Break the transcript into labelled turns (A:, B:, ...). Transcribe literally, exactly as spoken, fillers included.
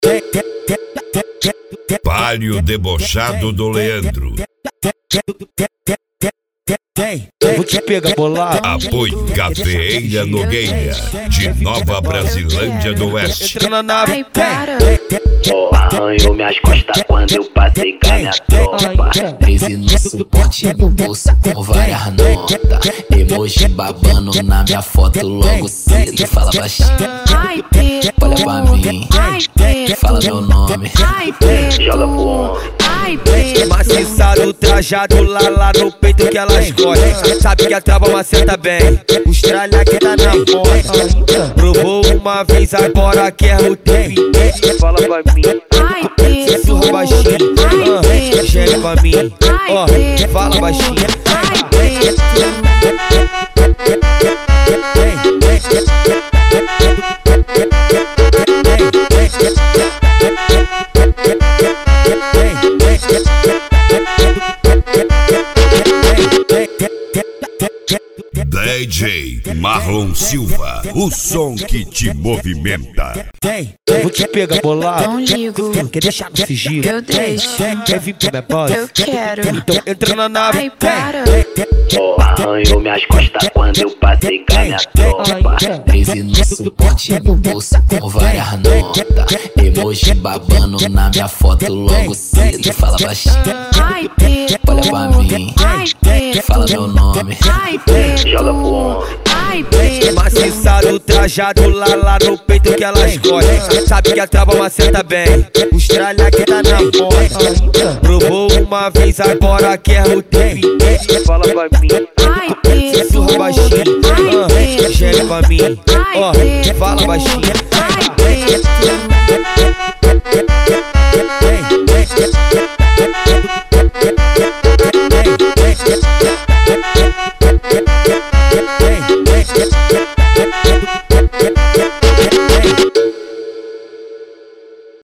A: Palio debochado do Leandro.
B: Vou te pegar bolado.
A: Apoio Cafeeira Nogueira, de Nova Brasilândia do Oeste.
B: Entra na nave.
C: Oh, arranhou minhas costas quando eu passei com a minha tropa.
D: treze no suporte no bolso com várias notas. Emoji babando na minha foto logo cedo. Fala baixinho, olha pra mim, fala meu nome,
C: Joga pro homem.
B: Maciçado, trajado lá, lá no peito que elas gostam. Sabe que a trava maceta bem, os tralha que tá na porta. Provou uma vez, agora quer o tempo inteiro. Fala pra mim, sussurra baixinho, ah, geme pra mim, ó, oh, fala baixinho.
A: D J Marlon Silva, o som que te movimenta.
B: Tem, vou te pegar bolado.
E: Não ligo,
B: Quer deixar no sigilo?
E: eu deixo.
B: Quer vir pra minha base?
E: Eu quero.
B: Então entra na nave.
E: Ai, para.
C: Oh, arranhou minhas costas quando eu passei com a minha tropa.
D: treze no suporte no bolso com várias notas. Emoji babando na minha foto logo cedo. Fala baixinho, olha pra mim, fala meu nome,
C: Joga pro homem.
B: Maciçado, trajado lá, lá no peito que elas gostam. Sabe que a trava maceta bem, os tralha que tá na porta. Provou uma vez, agora quer o tempo inteiro. Fala pra mim, sussurra baixinho, ah, geme pra mim, ó, oh, fala baixinho. Hey, hey, hey, hey, hey, hey, hey, hey, hey, hey, hey, hey, hey, hey, hey, hey,